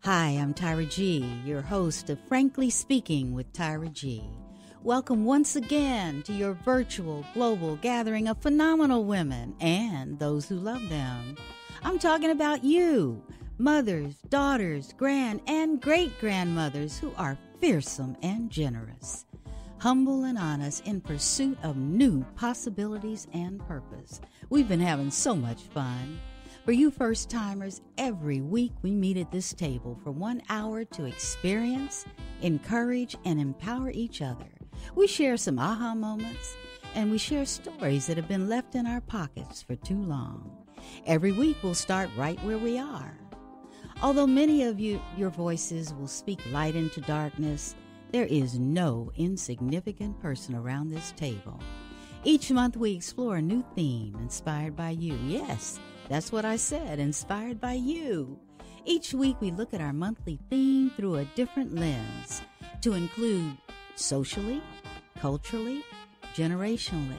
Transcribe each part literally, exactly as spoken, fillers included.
Hi, I'm Tyra G., your host of Frankly Speaking with Tyra G. Welcome once again to your virtual global gathering of phenomenal women and those who love them. I'm talking about you, mothers, daughters, grand and great-grandmothers who are fearsome and generous, humble and honest in pursuit of new possibilities and purpose. We've been having so much fun. For you first-timers, every week we meet at this table for one hour to experience, encourage, and empower each other. We share some aha moments, and we share stories that have been left in our pockets for too long. Every week we'll start right where we are. Although many of you, your voices will speak light into darkness, there is no insignificant person around this table. Each month we explore a new theme inspired by you. Yes, that's what I said, inspired by you. Each week we look at our monthly theme through a different lens to include socially, culturally, generationally.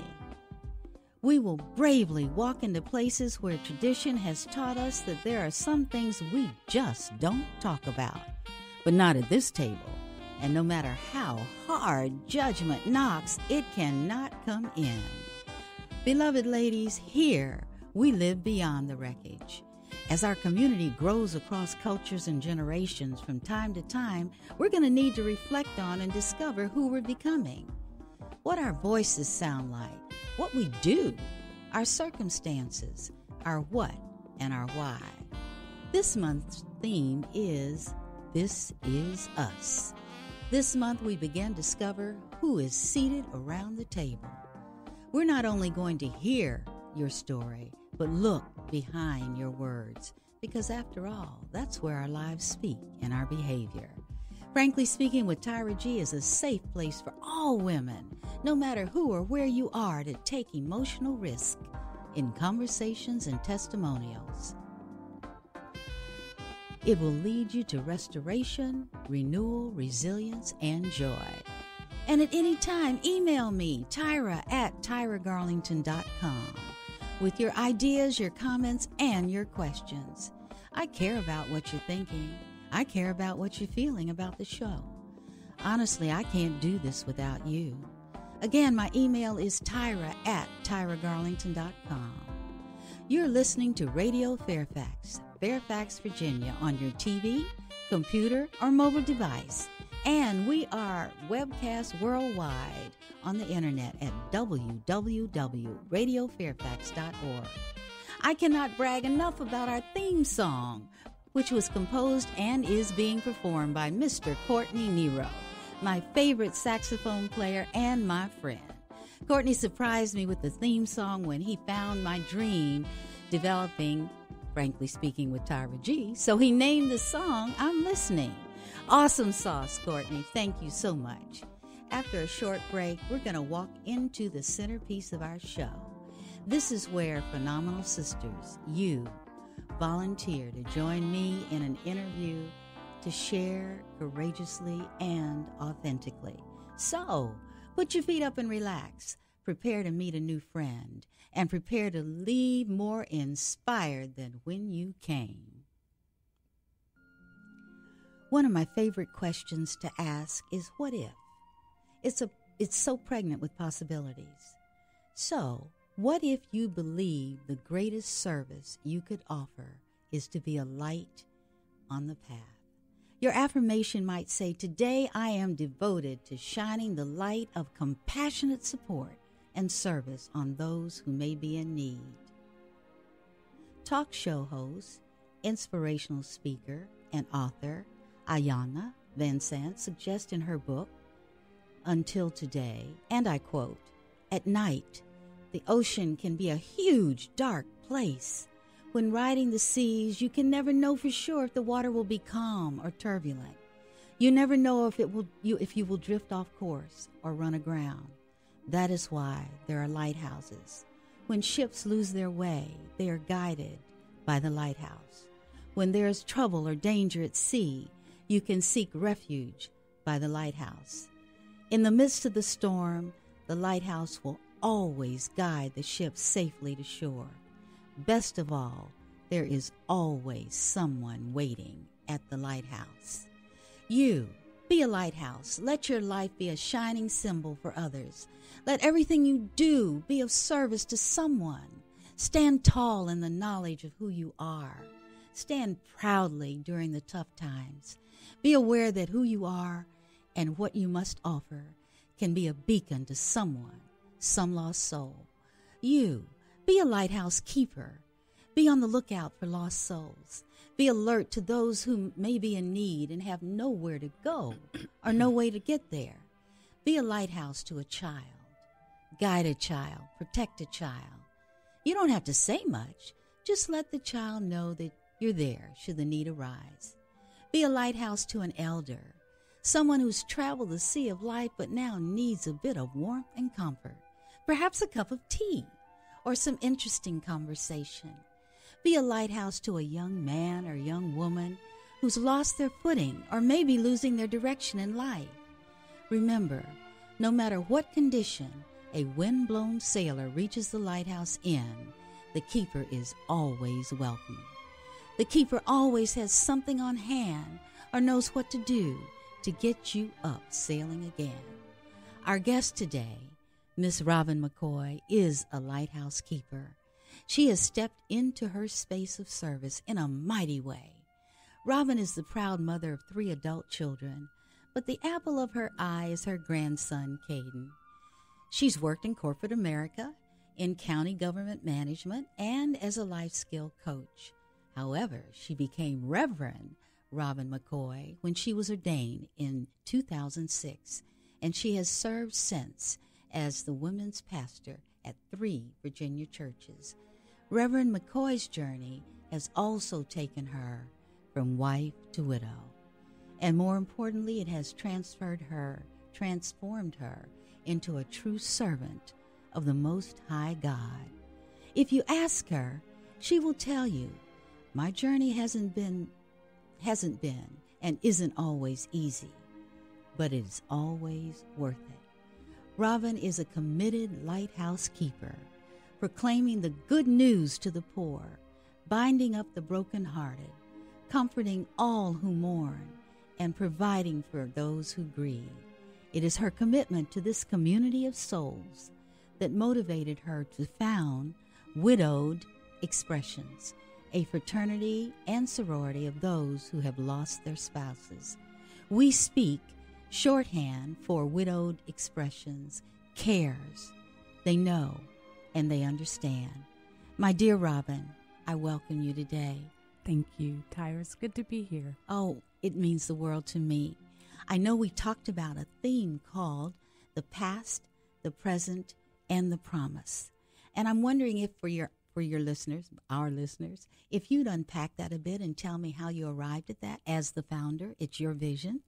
We will bravely walk into places where tradition has taught us that there are some things we just don't talk about. But not at this table. And no matter how hard judgment knocks, it cannot come in. Beloved ladies, here we live beyond the wreckage. As our community grows across cultures and generations from time to time, we're going to need to reflect on and discover who we're becoming, what our voices sound like, what we do, our circumstances, our what, and our why. This month's theme is This Is Us. This month we begin to discover who is seated around the table. We're not only going to hear your story, but look behind your words, because after all, that's where our lives speak and our behavior. Frankly Speaking with Tyra G is a safe place for all women, no matter who or where you are, to take emotional risk in conversations and testimonials. It will lead you to restoration, renewal, resilience, and joy. And at any time, email me, Tyra at tyra garlington dot com, with your ideas, your comments, and your questions. I care about what you're thinking. I care about what you're feeling about the show. Honestly, I can't do this without you. Again, my email is Tyra at tyra garlington dot com. You're listening to Radio Fairfax, Fairfax, Virginia, on your T V, computer, or mobile device. And we are webcast worldwide on the internet at w w w dot radio fairfax dot org. I cannot brag enough about our theme song, which was composed and is being performed by Mister Courtney Nero, my favorite saxophone player and my friend. Courtney surprised me with the theme song when he found my dream developing Frankly Speaking with Tyra G, so he named the song I'm Listening. Awesome sauce, Courtney. Thank you so much. After a short break, we're going to walk into the centerpiece of our show. This is where phenomenal sisters, you, volunteer to join me in an interview to share courageously and authentically. So, put your feet up and relax. Prepare to meet a new friend, and prepare to leave more inspired than when you came. One of my favorite questions to ask is, what if? It's a it's so pregnant with possibilities. So, what if you believe the greatest service you could offer is to be a light on the path? Your affirmation might say, today I am devoted to shining the light of compassionate support and service on those who may be in need. Talk show host, inspirational speaker, and author Iyanla Vanzant suggests in her book, Until Today, and I quote, "At night, the ocean can be a huge, dark place. When riding the seas, you can never know for sure if the water will be calm or turbulent. You never know if it will you if you will drift off course or run aground. That is why there are lighthouses. When ships lose their way, they are guided by the lighthouse. When there is trouble or danger at sea, you can seek refuge by the lighthouse. In the midst of the storm, the lighthouse will always guide the ship safely to shore. Best of all, there is always someone waiting at the lighthouse. You, be a lighthouse. Let your life be a shining symbol for others. Let everything you do be of service to someone. Stand tall in the knowledge of who you are. Stand proudly during the tough times. Be aware that who you are and what you must offer can be a beacon to someone, some lost soul. You, be a lighthouse keeper. Be on the lookout for lost souls. Be alert to those who may be in need and have nowhere to go or no way to get there. Be a lighthouse to a child. Guide a child. Protect a child. You don't have to say much. Just let the child know that you're there should the need arise. Be a lighthouse to an elder, someone who's traveled the sea of life but now needs a bit of warmth and comfort, perhaps a cup of tea or some interesting conversation. Be a lighthouse to a young man or young woman who's lost their footing or maybe losing their direction in life. Remember, no matter what condition a wind-blown sailor reaches the lighthouse in, the keeper is always welcome. The keeper always has something on hand or knows what to do to get you up sailing again. Our guest today, Miss Robin McCoy, is a lighthouse keeper. She has stepped into her space of service in a mighty way. Robin is the proud mother of three adult children, but the apple of her eye is her grandson, Caden. She's worked in corporate America, in county government management, and as a life skill coach. However, she became Reverend Robin McCoy when she was ordained in two thousand six, and she has served since as the women's pastor at three Virginia churches. Reverend McCoy's journey has also taken her from wife to widow, and more importantly, it has transferred her, transformed her into a true servant of the Most High God. If you ask her, she will tell you, my journey hasn't been, hasn't been, and isn't always easy, but it is always worth it. Robin is a committed lighthouse keeper, proclaiming the good news to the poor, binding up the brokenhearted, comforting all who mourn, and providing for those who grieve. It is her commitment to this community of souls that motivated her to found Widowed Expressions, a fraternity and sorority of those who have lost their spouses. We speak shorthand for Widowed Expressions, cares. They know and they understand. My dear Robin, I welcome you today. Thank you, Tyra. It's good to be here. Oh, it means the world to me. I know we talked about a theme called the past, the present, and the promise. And I'm wondering if for your for your listeners, our listeners, if you'd unpack that a bit and tell me how you arrived at that as the founder. It's your vision.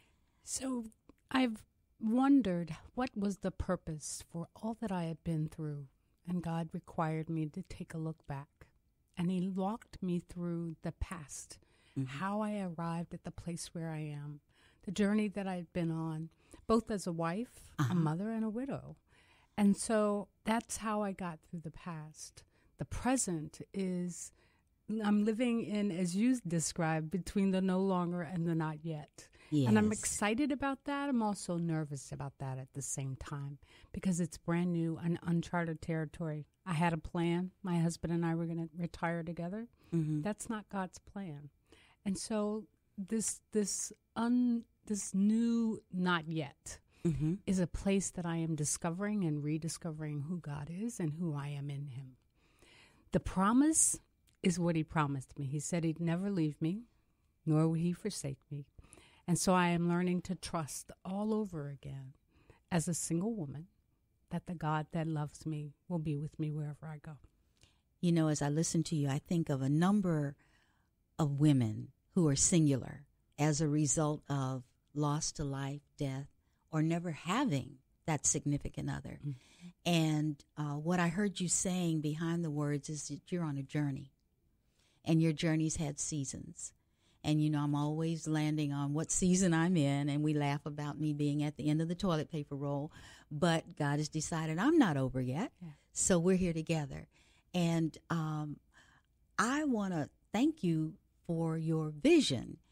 So I've wondered what was the purpose for all that I had been through, and God required me to take a look back. And he walked me through the past, mm-hmm. how I arrived at the place where I am, the journey that I'd been on, both as a wife, uh-huh. a mother, and a widow. And so that's how I got through the past. The present is, I'm living in, as you described, between the no longer and the not yet. Yes. And I'm excited about that. I'm also nervous about that at the same time because it's brand new and uncharted territory. I had a plan. My husband and I were going to retire together. Mm-hmm. That's not God's plan. And so this this un this new not yet mm-hmm. is a place that I am discovering and rediscovering who God is and who I am in him. The promise is what he promised me. He said he'd never leave me, nor would he forsake me. And so I am learning to trust all over again as a single woman that the God that loves me will be with me wherever I go. You know, as I listen to you, I think of a number of women who are singular as a result of loss to life, death, or never having that significant other. Mm-hmm. And uh, what I heard you saying behind the words is that you're on a journey, and your journey's had seasons. And, you know, I'm always landing on what season I'm in, and we laugh about me being at the end of the toilet paper roll. But God has decided I'm not over yet, yeah. So we're here together. And um, I want to thank you for your vision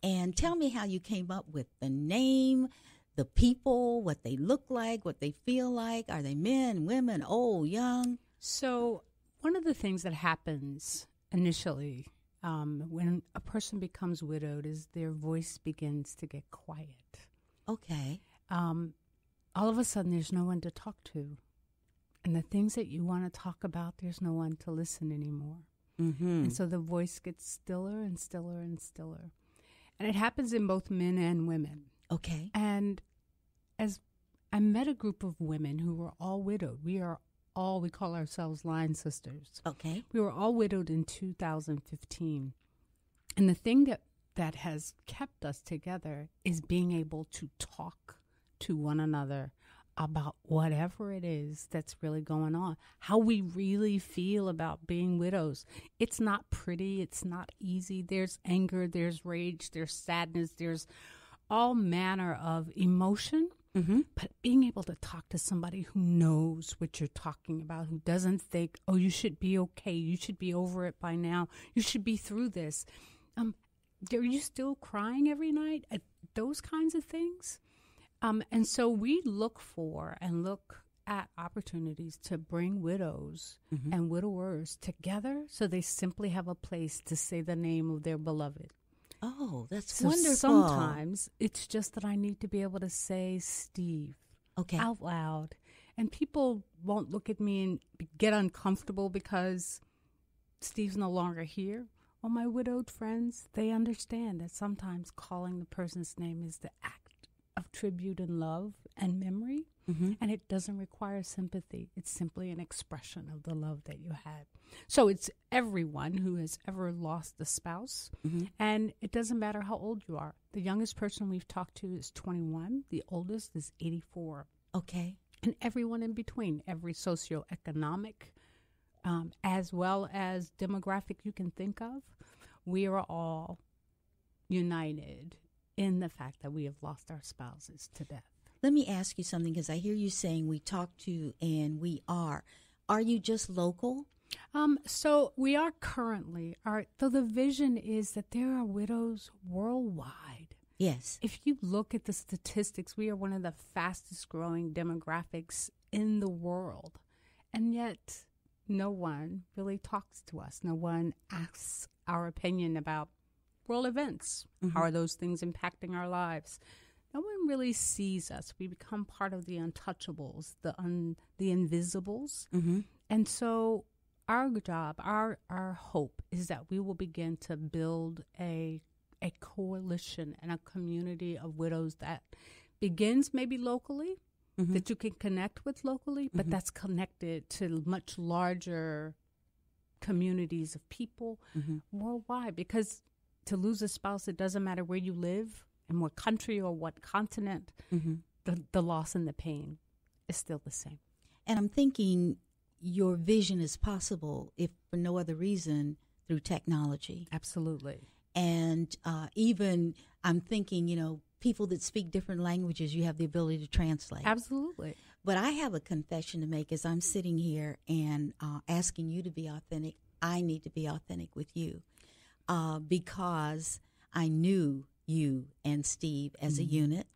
And tell me how you came up with the name, the people, what they look like, what they feel like. Are they men, women, old, young? So one of the things that happens initially um, when a person becomes widowed is their voice begins to get quiet. Okay. Um, all of a sudden, there's no one to talk to. And the things that you want to talk about, there's no one to listen anymore. Mm-hmm. And so the voice gets stiller and stiller and stiller. And it happens in both men and women. Okay. And as I met a group of women who were all widowed. We are all, we call ourselves Line Sisters. Okay. We were all widowed in two thousand fifteen. And the thing that, that has kept us together is being able to talk to one another about whatever it is that's really going on, how we really feel about being widows. It's not pretty. It's not easy. There's anger, there's rage, there's sadness, there's all manner of emotion. Mm-hmm. But being able to talk to somebody who knows what you're talking about, who doesn't think, oh, you should be okay, you should be over it by now, you should be through this. Um, are you still crying every night? At those kinds of things? Um, and so we look for and look at opportunities to bring widows Mm-hmm. and widowers together so they simply have a place to say the name of their beloved. Oh, that's So wonderful. sometimes it's just that I need to be able to say Steve Okay. out loud. And people won't look at me and get uncomfortable because Steve's no longer here. Well, my widowed friends, they understand that sometimes calling the person's name is the act of tribute and love and memory. Mm-hmm. And it doesn't require sympathy. It's simply an expression of the love that you had. So it's everyone who has ever lost a spouse. Mm-hmm. And it doesn't matter how old you are. The youngest person we've talked to is twenty-one. The oldest is eighty-four. Okay. And everyone in between, every socioeconomic um, as well as demographic you can think of, we are all united in the fact that we have lost our spouses to death. Let me ask you something, because I hear you saying we talk to and we are. Are you just local? Um, so we are currently, our, though the vision is that there are widows worldwide. Yes. If you look at the statistics, we are one of the fastest growing demographics in the world. And yet no one really talks to us. No one asks our opinion about world events. Mm-hmm. How are those things impacting our lives? No one really sees us. We become part of the untouchables, the un, the invisibles. Mm-hmm. And so our job, our our hope is that we will begin to build a a coalition and a community of widows that begins maybe locally, Mm-hmm. that you can connect with locally, but Mhm. that's connected to much larger communities of people Mm-hmm. worldwide. Because to lose a spouse, it doesn't matter where you live, in what country or what continent, Mm-hmm. the, the loss and the pain is still the same. And I'm thinking your vision is possible, if for no other reason, through technology. Absolutely. And uh, even I'm thinking, you know, people that speak different languages, you have the ability to translate. Absolutely. But I have a confession to make as I'm sitting here and uh, asking you to be authentic. I need to be authentic with you uh, because I knew you and Steve as Mm-hmm. a unit.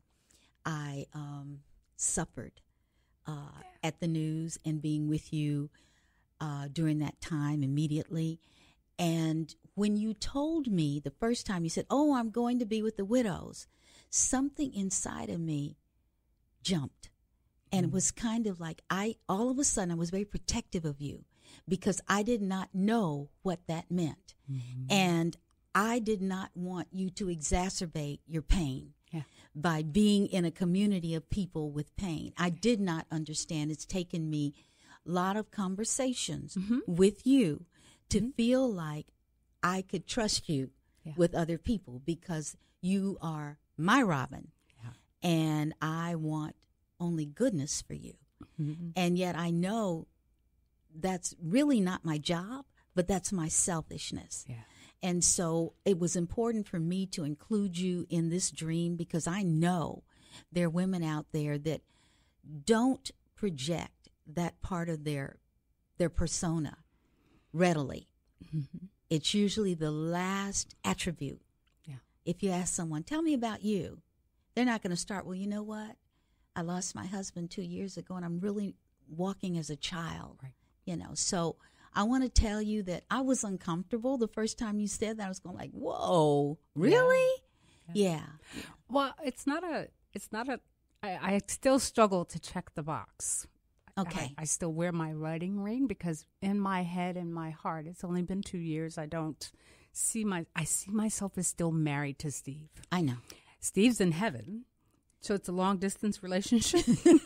I um, suffered uh, at the news and being with you uh, during that time immediately. And when you told me the first time, you said, oh, I'm going to be with the widows, something inside of me jumped. And it was kind of like I, all of a sudden, I was very protective of you because I did not know what that meant. Mm-hmm. And I did not want you to exacerbate your pain Yeah. by being in a community of people with pain. I did not understand. It's taken me a lot of conversations Mm-hmm. with you to Mhm. feel like I could trust you Yeah. with other people because you are my Robin. Yeah. And I want only goodness for you. Mm-hmm. And yet I know that's really not my job, but that's my selfishness. Yeah. And so it was important for me to include you in this dream because I know there are women out there that don't project that part of their their persona readily. Mm-hmm. It's usually the last attribute. Yeah. if you ask someone, tell me about you, they're not going to start, well, you know what? I lost my husband two years ago, and I'm really walking as a child, Right. you know. So I want to tell you that I was uncomfortable the first time you said that. I was going like, whoa, really? Yeah. yeah. Well, it's not a, it's not a, I, I still struggle to check the box. Okay. I, I still wear my wedding ring because in my head and my heart, it's only been two years. I don't see my, I see myself as still married to Steve. I know. Steve's in heaven. So it's a long distance relationship.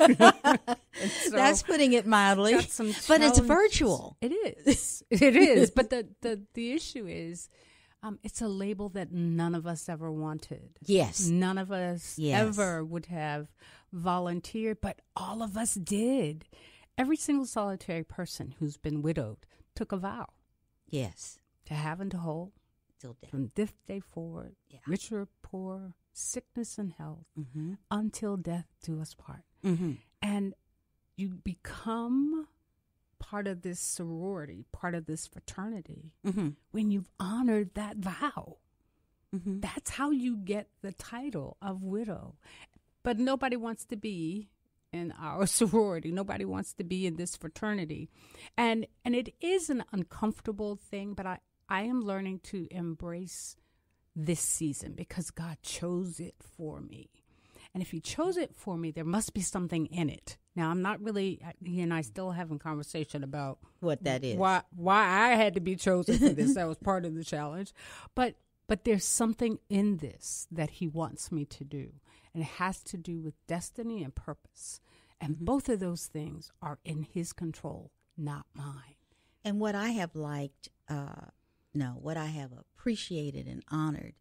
So that's putting it mildly. Got some but it's challenges. virtual. It is. It is. But the, the, the issue is um, it's a label that none of us ever wanted. Yes. None of us yes. ever would have volunteered, but all of us did. Every single solitary person who's been widowed took a vow. Yes. To have and to hold. Till death. From this day forward. Yeah. Rich or poor, sickness and health, mm-hmm. until death do us part. Mm-hmm. And you become part of this sorority, part of this fraternity, mm-hmm. when you've honored that vow. Mm-hmm. That's how you get the title of widow. But nobody wants to be in our sorority. Nobody wants to be in this fraternity. And and it is an uncomfortable thing, but I, I am learning to embrace this season because God chose it for me. And if he chose it for me, there must be something in it. Now, I'm not really, he and I still having conversation about what that is. Why why I had to be chosen for this. That was part of the challenge. But but there's something in this that he wants me to do. And it has to do with destiny and purpose. And mm-hmm. both of those things are in his control, not mine. And what I have liked, uh, no, what I have appreciated and honored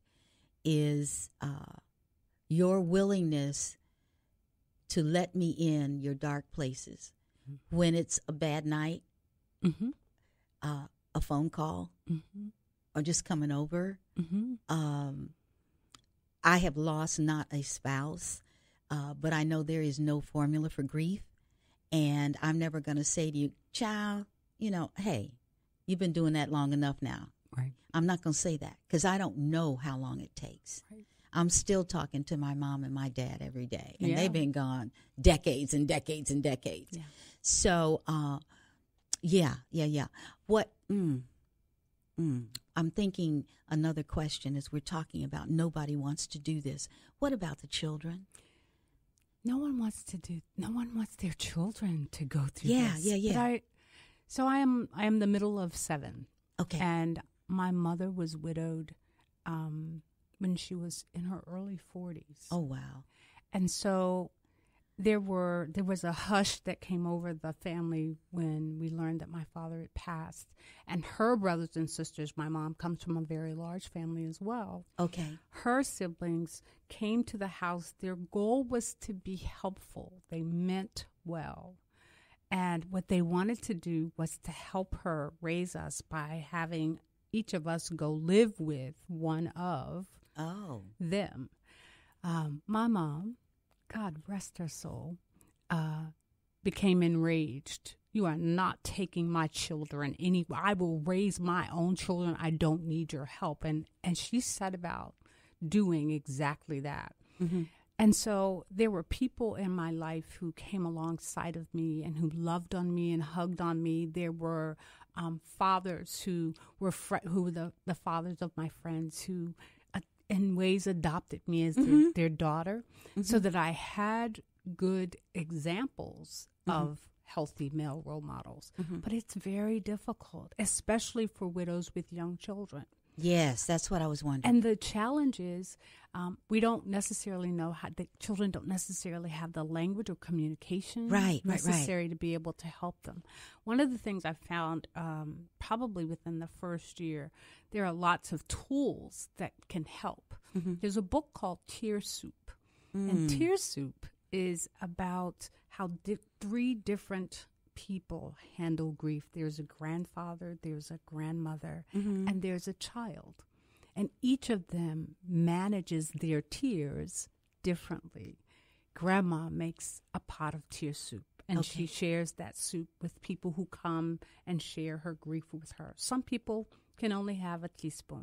is uh, your willingness to let me in your dark places. Mm-hmm. When it's a bad night, mm-hmm. uh, a phone call, mm-hmm. or just coming over. Mm-hmm. Um, I have lost not a spouse, uh, but I know there is no formula for grief. And I'm never going to say to you, child, you know, hey, you've been doing that long enough now. Right. I'm not going to say that because I don't know how long it takes. Right. I'm still talking to my mom and my dad every day, and yeah. they've been gone decades and decades and decades. Yeah. So, uh, yeah, yeah, yeah. What, mm, mm, I'm thinking another question as we're talking about nobody wants to do this. What about the children? No one wants to do, no one wants their children to go through yeah, this. Yeah, yeah, yeah. I, so I am, I am the middle of seven. Okay. And my mother was widowed um, when she was in her early forties. Oh, wow. And so there were there was a hush that came over the family when we learned that my father had passed. And her brothers and sisters, my mom comes from a very large family as well. Okay. Her siblings came to the house. Their goal was to be helpful. They meant well. And what they wanted to do was to help her raise us by having each of us go live with one of oh. them. Um, my mom, God rest her soul, uh, became enraged. You are not taking my children anywhere. I will raise my own children. I don't need your help. And, and she set about doing exactly that. Mm-hmm. And so there were people in my life who came alongside of me and who loved on me and hugged on me. There were um, fathers who were fr- who were the, the fathers of my friends who, uh, in ways, adopted me as mm-hmm. their, their daughter, mm-hmm. so that I had good examples mm-hmm. of healthy male role models. Mm-hmm. But it's very difficult, especially for widows with young children. Yes, that's what I was wondering. And the challenge is um, we don't necessarily know how the children don't necessarily have the language or communication right, necessary right, right. to be able to help them. One of the things I found um, probably within the first year, there are lots of tools that can help. Mm-hmm. There's a book called Tear Soup. Mm. And Tear Soup is about how di- three different people handle grief. There's a grandfather, there's a grandmother, mm-hmm. and there's a child. And each of them manages their tears differently. Grandma makes a pot of tear soup, and okay. she shares that soup with people who come and share her grief with her. Some people can only have a teaspoon.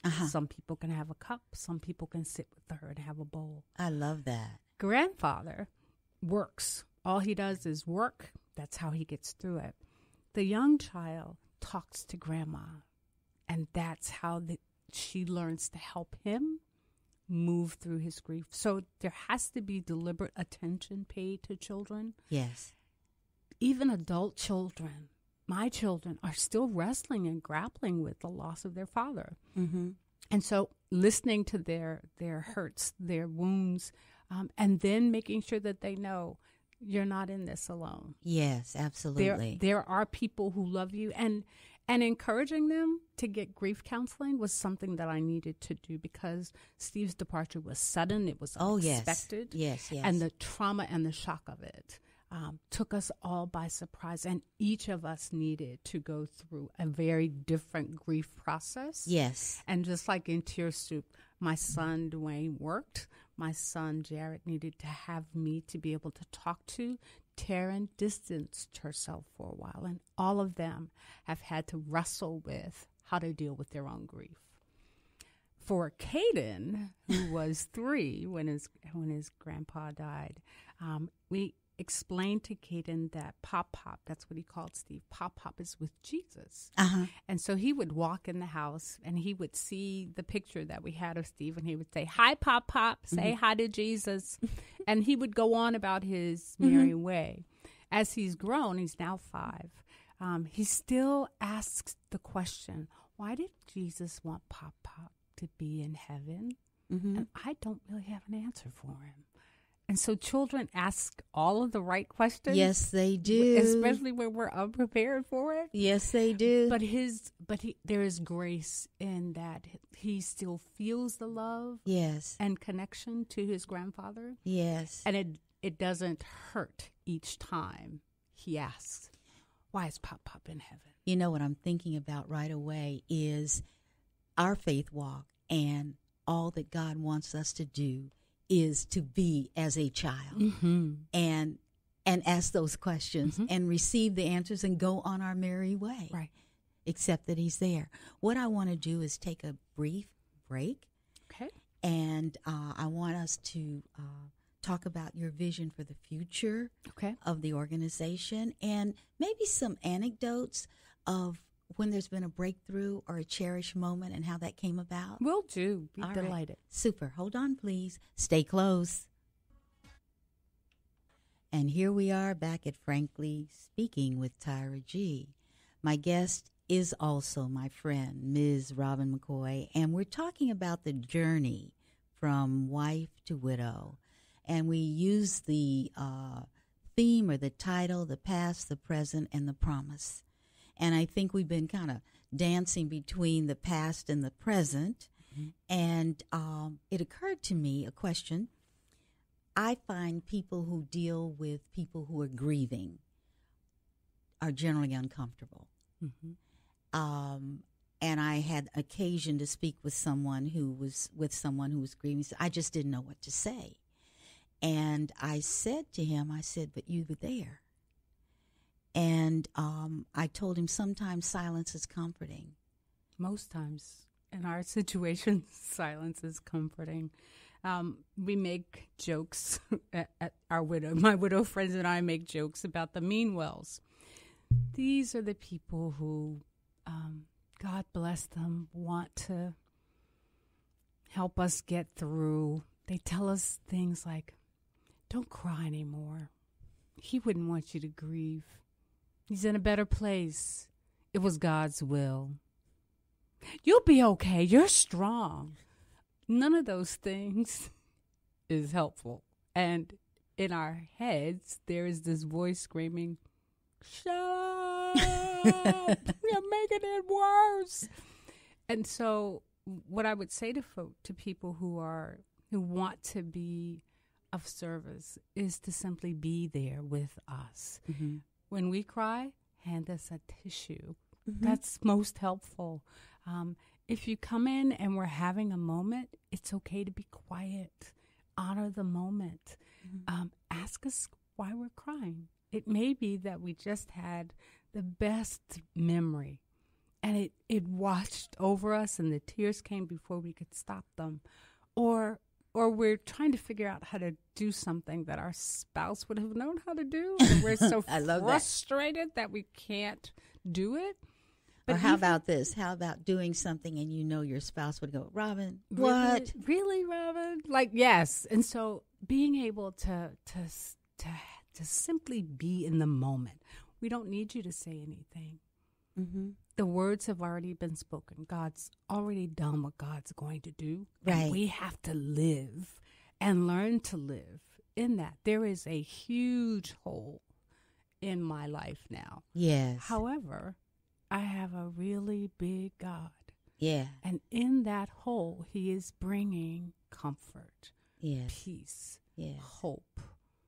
Uh-huh. Some people can have a cup. Some people can sit with her and have a bowl. I love that. Grandfather works. All he does is work. That's how he gets through it. The young child talks to grandma, and that's how the, she learns to help him move through his grief. So there has to be deliberate attention paid to children. Yes. Even adult children, my children, are still wrestling and grappling with the loss of their father. Mm-hmm. And so listening to their their hurts, their wounds, um, and then making sure that they know you're not in this alone. Yes, absolutely. There, there are people who love you, and and encouraging them to get grief counseling was something that I needed to do because Steve's departure was sudden. It was oh, unexpected. Yes, yes, yes. And the trauma and the shock of it um, took us all by surprise, and each of us needed to go through a very different grief process. Yes. And just like in Tear Soup, my son Dwayne worked. My son Jared needed to have me to be able to talk to. Taryn distanced herself for a while, and all of them have had to wrestle with how to deal with their own grief. For Caden, who was three when his when his grandpa died, um, we explained to Caden that Pop Pop, that's what he called Steve, Pop Pop is with Jesus. Uh-huh. And so he would walk in the house and he would see the picture that we had of Steve, and he would say, "Hi, Pop Pop, say Mm-hmm. hi to Jesus." And he would go on about his merry Mm-hmm. way. As he's grown, he's now five, um, he still asks the question, why did Jesus want Pop Pop to be in heaven? Mm-hmm. And I don't really have an answer for him. And so children ask all of the right questions. Yes, they do. Especially when we're unprepared for it. Yes, they do. But his, but he, there is grace in that he still feels the love yes. and connection to his grandfather. Yes. And it it doesn't hurt each time he asks, why is Pop Pop in heaven? You know what I'm thinking about right away is our faith walk, and all that God wants us to do is to be as a child Mm-hmm. and and ask those questions Mm-hmm. and receive the answers and go on our merry way. Right. Except that he's there. What I want to do is take a brief break, Okay. and uh, I want us to uh, talk about your vision for the future Okay. of the organization and maybe some anecdotes of when there's been a breakthrough or a cherished moment and how that came about. Will do. Be All right. delighted. Super. Hold on, please. Stay close. And here we are back at Frankly Speaking with Tyra G. My guest is also my friend, Miz Robin McCoy, and we're talking about the journey from wife to widow. And we use the uh, theme or the title, the past, the present, and the promise. And I think we've been kind of dancing between the past and the present. Mm-hmm. And um, it occurred to me a question. I find people who deal with people who are grieving are generally uncomfortable. Mm-hmm. Um, and I had occasion to speak with someone who was with someone who was grieving. I just didn't know what to say. And I said to him, I said, but you were there. And um, I told him sometimes silence is comforting. Most times in our situation, silence is comforting. Um, we make jokes at, at our widow. My widow friends and I make jokes about the Meanwells. These are the people who, um, God bless them, want to help us get through. They tell us things like, don't cry anymore. He wouldn't want you to grieve. He's in a better place. It was God's will. You'll be okay. You're strong. None of those things is helpful. And in our heads, there is this voice screaming, shut up. You're making it worse. And so what I would say to folk, to people who are who want to be of service is to simply be there with us. Mm-hmm. When we cry, hand us a tissue. Mm-hmm. That's most helpful. Um, if you come in and we're having a moment, it's okay to be quiet. Honor the moment. Mm-hmm. Um, ask us why we're crying. It may be that we just had the best memory, and it it washed over us and the tears came before we could stop them. Or or we're trying to figure out how to do something that our spouse would have known how to do. And we're so I love frustrated that. that we can't do it. But or how even, about this? How about doing something and you know your spouse would go, Robin, what? Really, really, Robin? Like, yes. And so being able to to to to simply be in the moment. We don't need you to say anything. Mm-hmm. The words have already been spoken. God's already done what God's going to do. Right. And we have to live and learn to live in that. There is a huge hole in my life now. Yes. However, I have a really big God. Yeah. And in that hole, he is bringing comfort, yes. peace, yes. hope,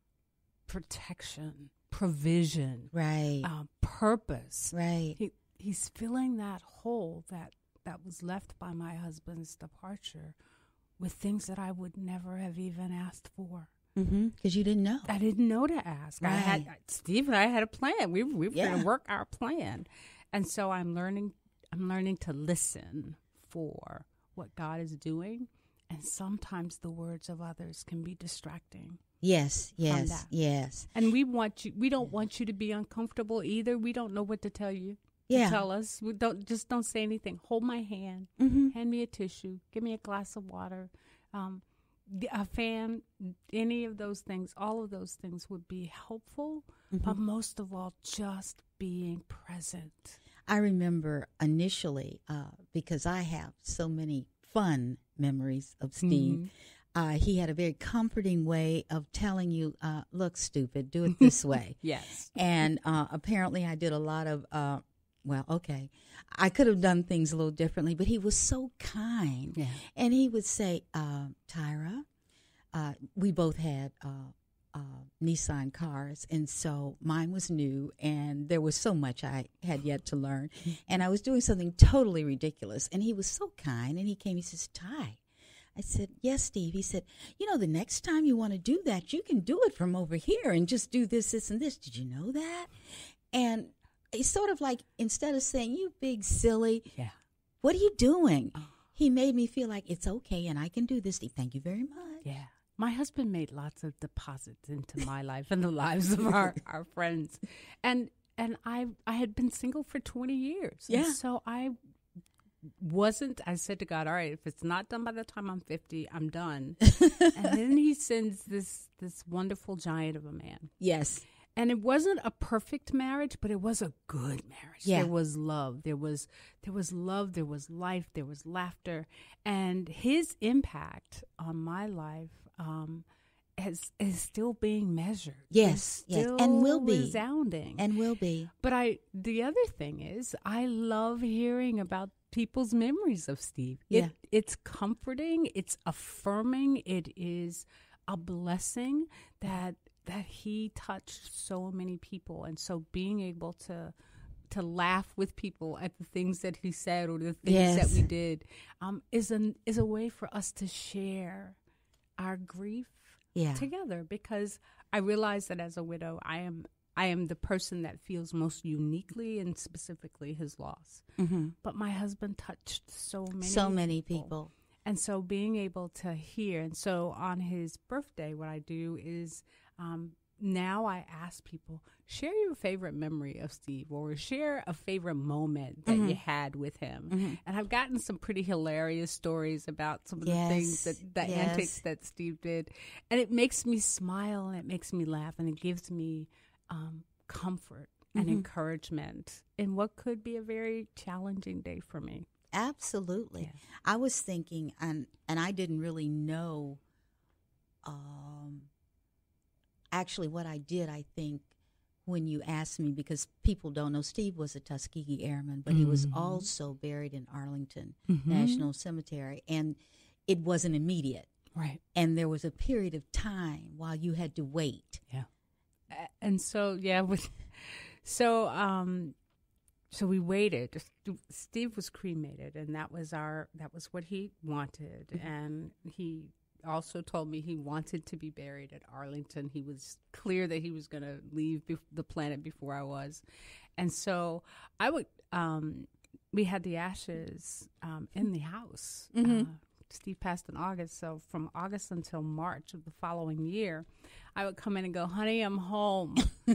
protection, provision, right, um, purpose. Right. He, he's filling that hole that, that was left by my husband's departure with things that I would never have even asked for. Because mm-hmm. you didn't know. I didn't know to ask. Right. I had Steve and I had a plan. We, we were yeah. going to work our plan. And so I'm learning I'm learning to listen for what God is doing. And sometimes the words of others can be distracting. Yes, yes, yes. And we want you we don't want you to be uncomfortable either. We don't know what to tell you. Yeah. To tell us. We don't just don't say anything. Hold my hand. Mm-hmm. Hand me a tissue. Give me a glass of water. Um, a fan, any of those things, all of those things would be helpful, mm-hmm. but most of all, just being present. I remember initially, uh, because I have so many fun memories of Steve, mm-hmm. uh, he had a very comforting way of telling you, uh, look, stupid, do it this way. Yes. And uh, apparently I did a lot of, uh, well, okay, I could have done things a little differently, but he was so kind. Yeah. And he would say, uh, Tyra, uh, we both had uh, uh, Nissan cars, and so mine was new, and there was so much I had yet to learn. And I was doing something totally ridiculous, and he was so kind, and he came, he says, Ty. I said, yes, Steve. He said, you know, the next time you want to do that, you can do it from over here and just do this, this, and this. Did you know that? And it's sort of like, instead of saying, you big silly, yeah, what are you doing? Oh. He made me feel like it's okay and I can do this, Steve. Thank you very much. Yeah. My husband made lots of deposits into my life and the lives of our, our friends. And and I I had been single for twenty years. Yeah. And so I wasn't, I said to God, all right, if it's not done by the time I'm fifty, I'm done. And then he sends this this wonderful giant of a man. Yes. And it wasn't a perfect marriage, but it was a good marriage. Yeah. There was love. There was there was love. There was life. There was laughter. And his impact on my life um, is is still being measured. Yes, yes, and will be resounding, and will be. But I, the other thing is, I love hearing about people's memories of Steve. Yeah, it, it's comforting. It's affirming. It is a blessing that. that he touched so many people. And so being able to to laugh with people at the things that he said or the things yes. that we did um, is, an, is a way for us to share our grief yeah. together. Because I realize that as a widow, I am I am the person that feels most uniquely and specifically his loss. Mm-hmm. But my husband touched so many So many people. people. And so being able to hear. And so on his birthday, what I do is... Um, now I ask people, share your favorite memory of Steve or share a favorite moment that mm-hmm. you had with him. Mm-hmm. And I've gotten some pretty hilarious stories about some of yes. the things, that the yes. antics that Steve did. And it makes me smile and it makes me laugh and it gives me um, comfort mm-hmm. and encouragement in what could be a very challenging day for me. Absolutely. Yeah. I was thinking, and, and I didn't really know... Um, Actually, what I did, I think, when you asked me, because people don't know, Steve was a Tuskegee Airman, but mm-hmm. he was also buried in Arlington mm-hmm. National Cemetery, and it wasn't immediate. Right. And there was a period of time while you had to wait. Yeah. Uh, and so, yeah, with, so um, so we waited. Steve was cremated, and that was our that was what he wanted, mm-hmm. and he. also told me he wanted to be buried at Arlington. He was clear that he was going to leave bef- the planet before I was. And so I would, um, we had the ashes um, in the house. Mm-hmm. Uh, Steve passed in August, so from August until March of the following year, I would come in and go, honey, I'm home.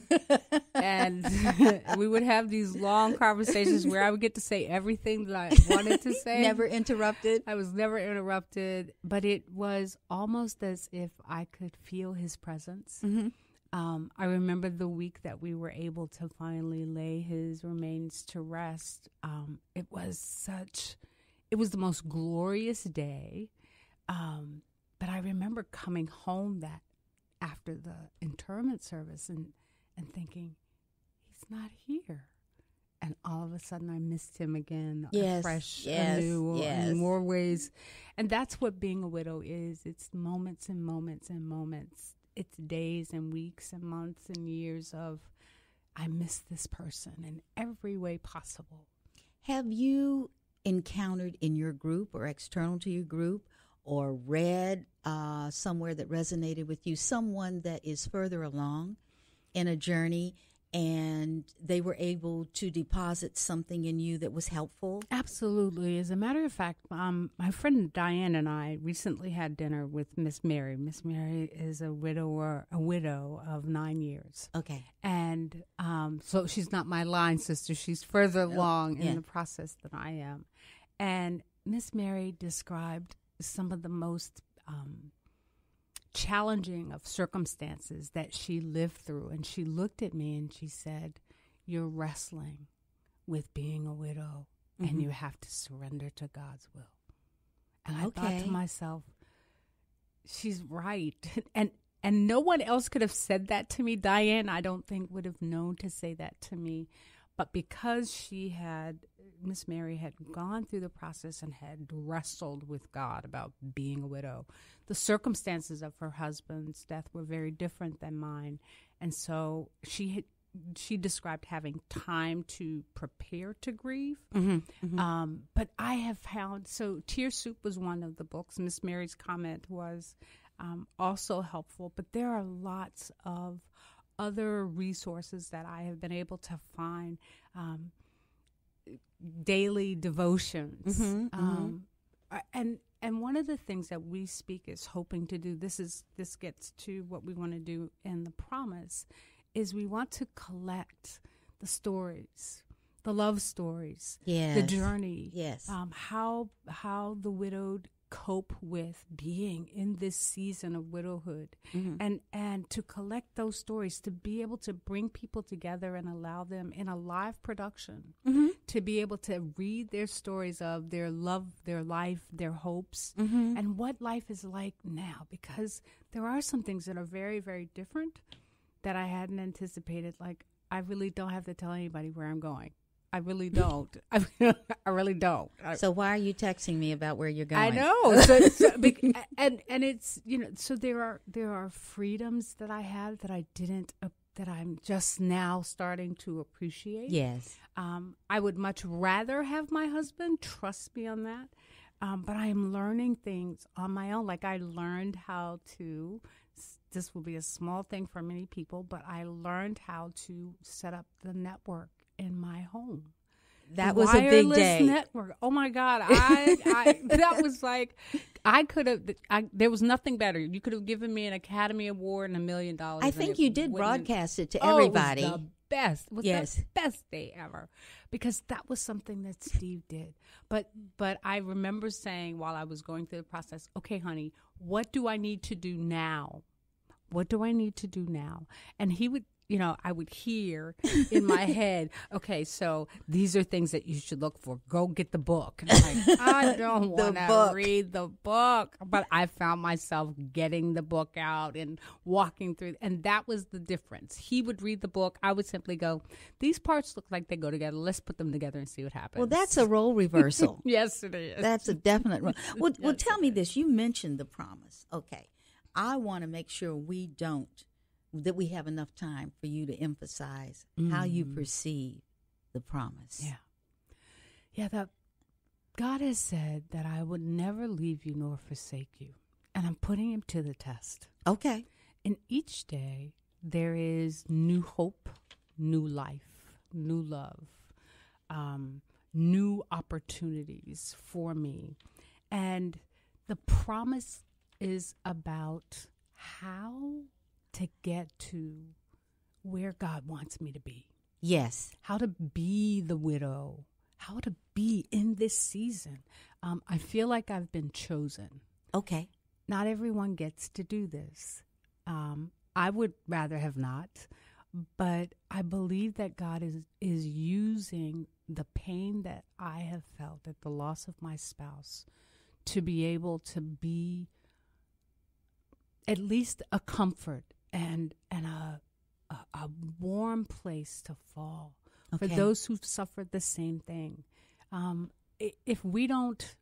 And we would have these long conversations where I would get to say everything that I wanted to say. Never interrupted. I was never interrupted, but it was almost as if I could feel his presence. Mm-hmm. Um, I remember the week that we were able to finally lay his remains to rest. Um, it was such, it was the most glorious day. Um, but I remember coming home that after the interment service and, and thinking, he's not here. And all of a sudden I missed him again, yes, fresh, yes, anew, yes. in more ways. And that's what being a widow is. It's moments and moments and moments. It's days and weeks and months and years of, I miss this person in every way possible. Have you encountered in your group or external to your group or read uh, somewhere that resonated with you, someone that is further along in a journey and they were able to deposit something in you that was helpful? Absolutely. As a matter of fact, um, my friend Diane and I recently had dinner with Miss Mary. Miss Mary is a widower, a widow of nine years. Okay. And um, so she's not my line sister. She's further along yeah. in the process than I am. And Miss Mary described some of the most um, challenging of circumstances that she lived through. And she looked at me and she said, you're wrestling with being a widow, mm-hmm. and you have to surrender to God's will. And I okay. thought to myself, she's right. And and no one else could have said that to me. Diane, I don't think, would have known to say that to me. But because she had, Miss Mary had gone through the process and had wrestled with God about being a widow, the circumstances of her husband's death were very different than mine. And so she had, she described having time to prepare to grieve. Mm-hmm, mm-hmm. Um, but I have found, so Tear Soup was one of the books. Miss Mary's comment was um, also helpful. But there are lots of other resources that I have been able to find. Um, daily devotions. Mm-hmm, um, mm-hmm. And and one of the things that we speak is hoping to do, this is this gets to what we want to do in the promise, is we want to collect the stories, the love stories, yes. the journey, yes, um, how how the widowed cope with being in this season of widowhood, mm-hmm. and and to collect those stories, to be able to bring people together and allow them in a live production, mm-hmm. to be able to read their stories of their love, their life, their hopes, mm-hmm. and what life is like now, because there are some things that are very, very different that I hadn't anticipated. Like, I really don't have to tell anybody where I'm going. I really don't. I, I really don't. I, so why are you texting me about where you're going? I know. So, so, and and it's, you know, so there are there are freedoms that I have that I didn't uh, that I'm just now starting to appreciate. Yes. Um, I would much rather have my husband trust me on that, um, but I am learning things on my own. Like, I learned how to. This will be a small thing for many people, but I learned how to set up the network in my home. That the was a big day. Network. Oh my God! I, I that was like, I could have. I, there was nothing better. You could have given me an Academy Award and a million dollars. I think you did broadcast it to oh, everybody. It was the best. It was yes, the best day ever, because that was something that Steve did. But but I remember saying while I was going through the process, okay, honey, what do I need to do now? What do I need to do now? And he would, you know, I would hear in my head, okay, so these are things that you should look for. Go get the book. And I'm like, I don't want to read the book. But I found myself getting the book out and walking through. And that was the difference. He would read the book. I would simply go, these parts look like they go together. Let's put them together and see what happens. Well, that's a role reversal. Yes, it is. That's a definite role. Well, yes, well tell me this. You mentioned the promise. Okay. I want to make sure we don't, that we have enough time for you to emphasize mm. how you perceive the promise. Yeah. Yeah, that God has said that I would never leave you nor forsake you. And I'm putting him to the test. Okay. In each day, there is new hope, new life, new love, um, new opportunities for me. And the promise is about how to get to where God wants me to be. Yes. How to be the widow. How to be in this season. Um, I feel like I've been chosen. Okay. Not everyone gets to do this. Um, I would rather have not, but I believe that God is, is using the pain that I have felt at the loss of my spouse to be able to be at least a comfort and and a a, a warm place to fall okay. for those who've suffered the same thing. Um, if we don't,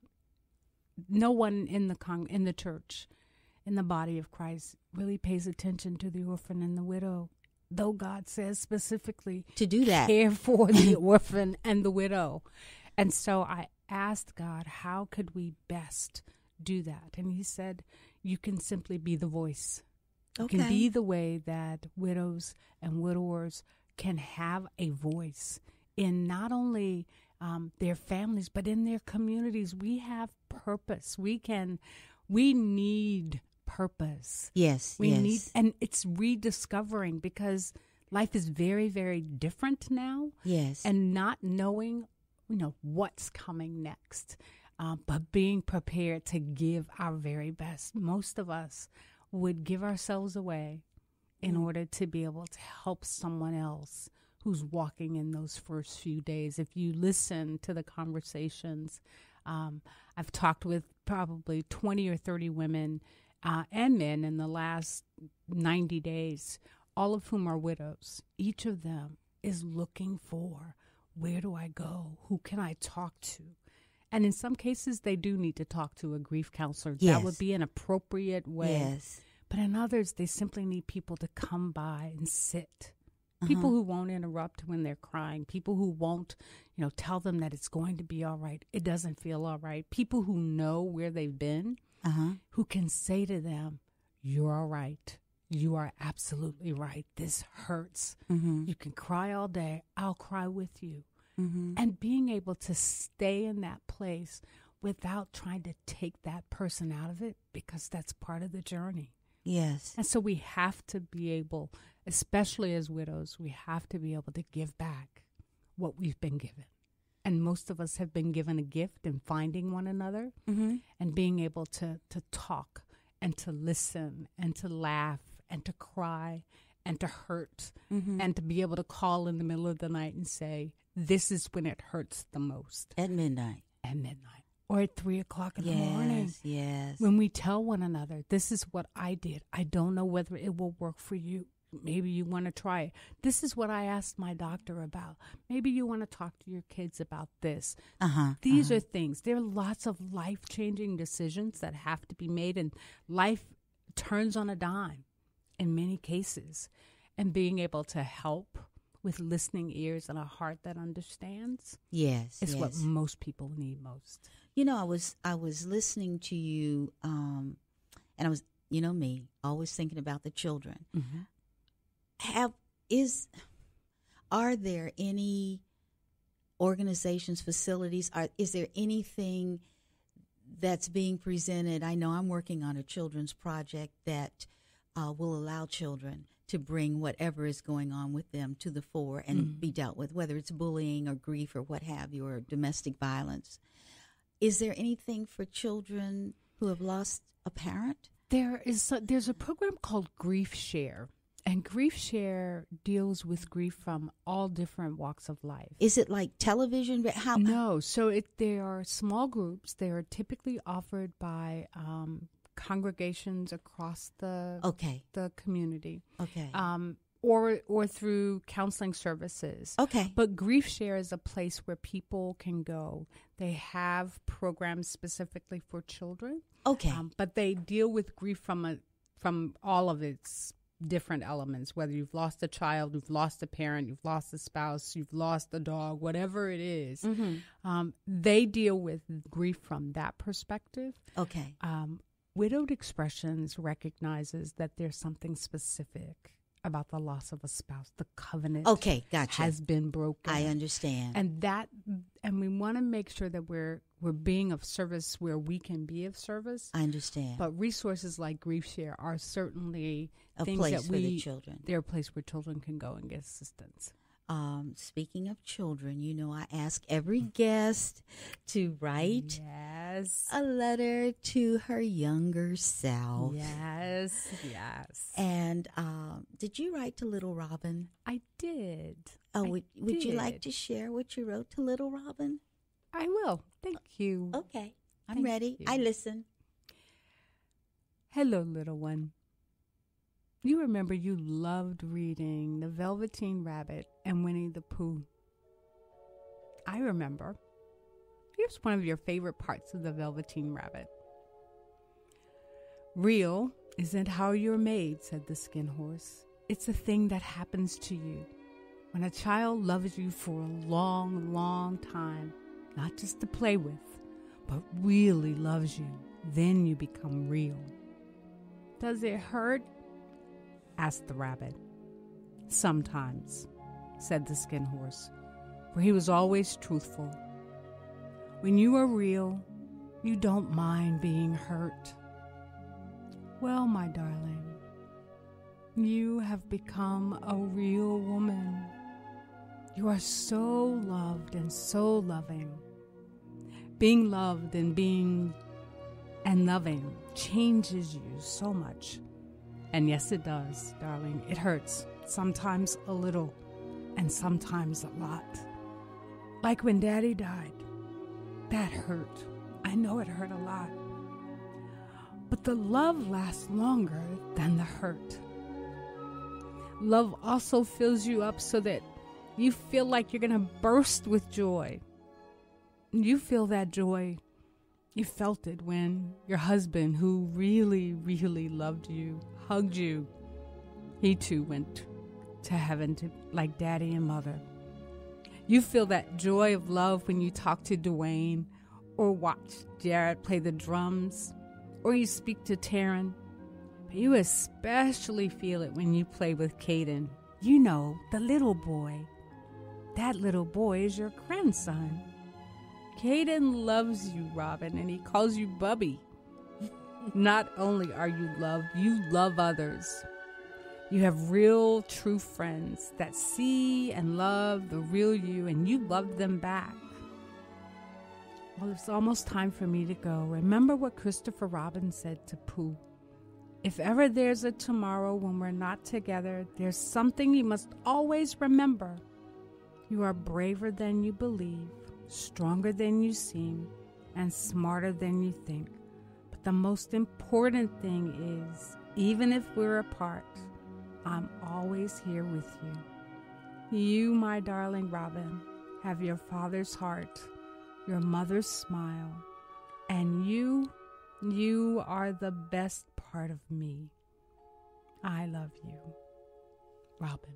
no one in the con- in the church, in the body of Christ, really pays attention to the orphan and the widow, though God says specifically to do that, care for the orphan and the widow. And so I asked God, how could we best do that? And he said, you can simply be the voice. You okay. can be the way that widows and widowers can have a voice in not only um, their families, but in their communities. We have purpose. We can, we need purpose. Yes, we yes. need, and it's rediscovering because life is very, very different now. Yes. And not knowing, you know, what's coming next, uh, but being prepared to give our very best. Most of us would give ourselves away in mm. order to be able to help someone else who's walking in those first few days. If you listen to the conversations, um, I've talked with probably twenty or thirty women uh, and men in the last ninety days, all of whom are widows. Each of them is looking for, where do I go? Who can I talk to? And in some cases, they do need to talk to a grief counselor. Yes. That would be an appropriate way. Yes. But in others, they simply need people to come by and sit. Uh-huh. People who won't interrupt when they're crying. People who won't, you know, tell them that it's going to be all right. It doesn't feel all right. People who know where they've been, uh-huh. who can say to them, you're all right. You are absolutely right. This hurts. Mm-hmm. You can cry all day. I'll cry with you. Mm-hmm. And being able to stay in that place without trying to take that person out of it, because that's part of the journey. Yes. And so we have to be able, especially as widows, we have to be able to give back what we've been given. And most of us have been given a gift in finding one another mm-hmm. and being able to, to talk and to listen and to laugh and to cry and to hurt mm-hmm. and to be able to call in the middle of the night and say, this is when it hurts the most. At midnight. At midnight. Or at three o'clock in yes, the morning. Yes. When we tell one another, this is what I did. I don't know whether it will work for you. Maybe you want to try it. This is what I asked my doctor about. Maybe you want to talk to your kids about this. Uh-huh. These uh-huh. are things. There are lots of life-changing decisions that have to be made, and life turns on a dime in many cases. And being able to help with listening ears and a heart that understands yes, is yes. what most people need most. You know, I was I was listening to you, um, and I was, you know me, always thinking about the children. Mm-hmm. Have is are there any organizations, facilities? Are is there anything that's being presented? I know I'm working on a children's project that uh, will allow children to bring whatever is going on with them to the fore and mm-hmm. be dealt with, whether it's bullying or grief or what have you, or domestic violence. Is there anything for children who have lost a parent? There is. A, there's a program called Grief Share, and Grief Share deals with grief from all different walks of life. Is it like television? How? No. So it, they are small groups. They are typically offered by um, congregations across the okay. the community. Okay. Um, or or through counseling services. Okay. But Grief Share is a place where people can go. They have programs specifically for children. Okay. Um, but they deal with grief from a from all of its different elements, whether you've lost a child, you've lost a parent, you've lost a spouse, you've lost a dog, whatever it is. Mm-hmm. Um, they deal with grief from that perspective. Okay. Um, Widowed Expressions recognizes that there's something specific about the loss of a spouse. The covenant okay, gotcha. has been broken. I understand. And that, and we want to make sure that we're we're being of service where we can be of service. I understand. But resources like Grief Share are certainly a things place that for we, the children. They're a place where children can go and get assistance. Um, speaking of children, you know, I ask every guest to write yes. a letter to her younger self. Yes, yes. And um, did you write to Little Robin? I did. Oh, I would, would did. you like to share what you wrote to Little Robin? I will. Thank you. Okay, I'm Thank ready. you. I listen. Hello, little one. You remember you loved reading The Velveteen Rabbit and Winnie the Pooh. I remember. Here's one of your favorite parts of The Velveteen Rabbit. Real isn't how you're made, said the Skin Horse. It's a thing that happens to you. When a child loves you for a long, long time, not just to play with, but really loves you, then you become real. Does it hurt? Asked the rabbit. Sometimes, said the Skin Horse, for he was always truthful. When you are real, you don't mind being hurt. Well, my darling, you have become a real woman. You are so loved and so loving. Being loved and being and loving changes you so much. And yes, it does, darling. It hurts, sometimes a little, and sometimes a lot. Like when Daddy died. That hurt. I know it hurt a lot. But the love lasts longer than the hurt. Love also fills you up so that you feel like you're going to burst with joy. You feel that joy. You felt it when your husband, who really, really loved you, hugged you. He too went to heaven to, like Daddy and Mother. You feel that joy of love when you talk to Dwayne or watch Jared play the drums or you speak to Taryn. But you especially feel it when you play with Caden. You know, the little boy. That little boy is your grandson. Caden loves you, Robin, and he calls you Bubby. Not only are you loved, you love others. You have real, true friends that see and love the real you, and you love them back. Well, it's almost time for me to go. Remember what Christopher Robin said to Pooh. If ever there's a tomorrow when we're not together, there's something you must always remember. You are braver than you believe, stronger than you seem, and smarter than you think. But the most important thing is, even if we're apart, I'm always here with you. You, my darling Robin, have your father's heart, your mother's smile, and you, you are the best part of me. I love you, Robin.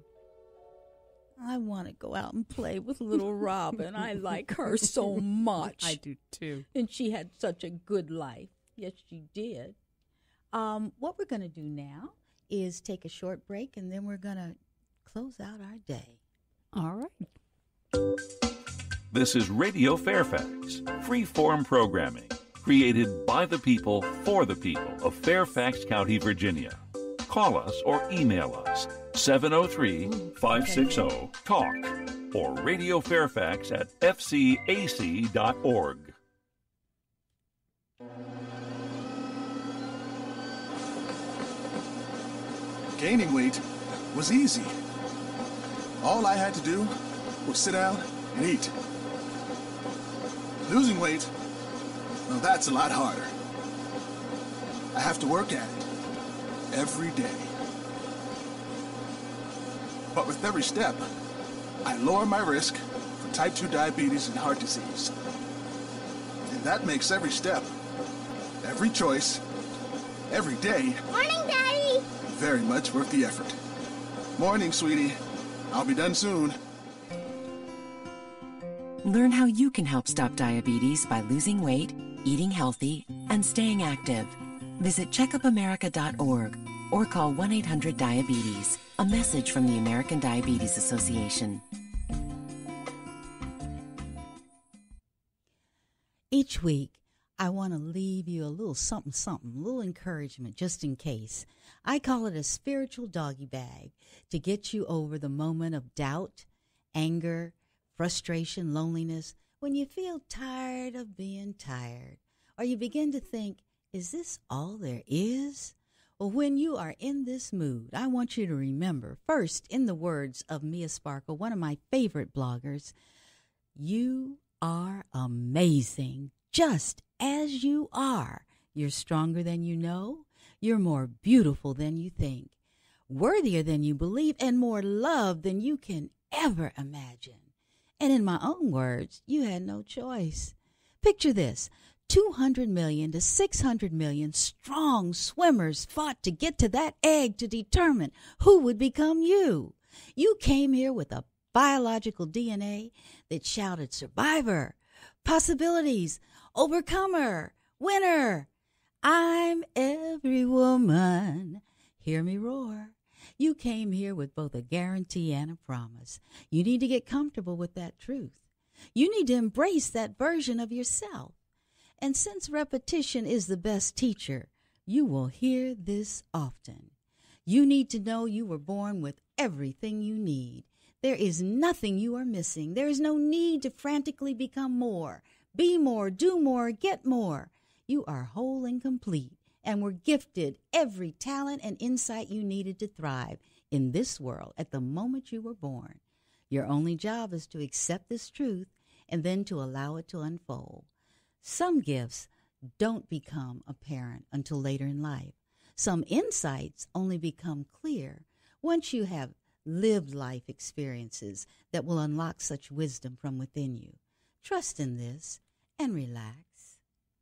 I want to go out and play with little Robin. I like her so much. I do too. And she had such a good life. Yes, she did. Um, what we're going to do now is take a short break, and then we're going to close out our day. All right. This is Radio Fairfax, free-form programming, created by the people for the people of Fairfax County, Virginia. Call us or email us, seven oh three, five six oh, talk, or Radio Fairfax at f c a c dot org. Gaining weight was easy. All I had to do was sit down and eat. Losing weight, well, that's a lot harder. I have to work at it every day. But with every step, I lower my risk for type two diabetes and heart disease. And that makes every step, every choice, every day, Morning, Daddy! very much worth the effort. Morning, sweetie. I'll be done soon. Learn how you can help stop diabetes by losing weight, eating healthy, and staying active. Visit check up america dot org or call one eight hundred diabetes. A message from the American Diabetes Association. Each week, I want to leave you a little something, something, a little encouragement just in case. I call it a spiritual doggy bag to get you over the moment of doubt, anger, frustration, loneliness, when you feel tired of being tired, or you begin to think, is this all there is? Well, when you are in this mood, I want you to remember, first, in the words of Mia Sparkle, one of my favorite bloggers, you are amazing just as you are. You're stronger than you know. You're more beautiful than you think, worthier than you believe, and more loved than you can ever imagine. And in my own words, you had no choice. Picture this. two hundred million to six hundred million strong swimmers fought to get to that egg to determine who would become you. You came here with a biological D N A that shouted survivor, possibilities, overcomer, winner. I'm every woman. Hear me roar. You came here with both a guarantee and a promise. You need to get comfortable with that truth. You need to embrace that version of yourself. And since repetition is the best teacher, you will hear this often. You need to know you were born with everything you need. There is nothing you are missing. There is no need to frantically become more, be more, do more, get more. You are whole and complete and were gifted every talent and insight you needed to thrive in this world at the moment you were born. Your only job is to accept this truth and then to allow it to unfold. Some gifts don't become apparent until later in life. Some insights only become clear once you have lived life experiences that will unlock such wisdom from within you. Trust in this and relax.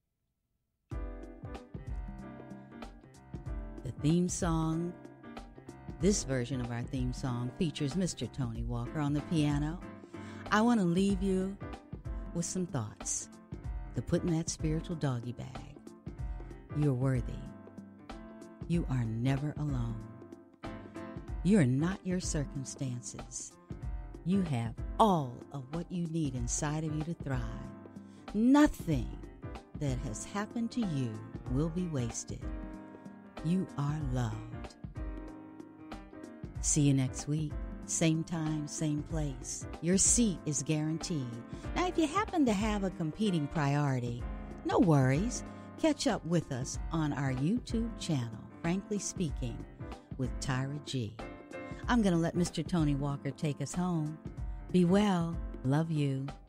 The theme song, this version of our theme song, features Mister Tony Walker on the piano. I want to leave you with some thoughts to put in that spiritual doggy bag. You're worthy. You are never alone. You're not your circumstances. You have all of what you need inside of you to thrive. Nothing that has happened to you will be wasted. You are loved. See you next week. Same time, same place. Your seat is guaranteed. Now, if you happen to have a competing priority, no worries. Catch up with us on our YouTube channel, Frankly Speaking, with Tyra G. I'm going to let Mister Tony Walker take us home. Be well. Love you.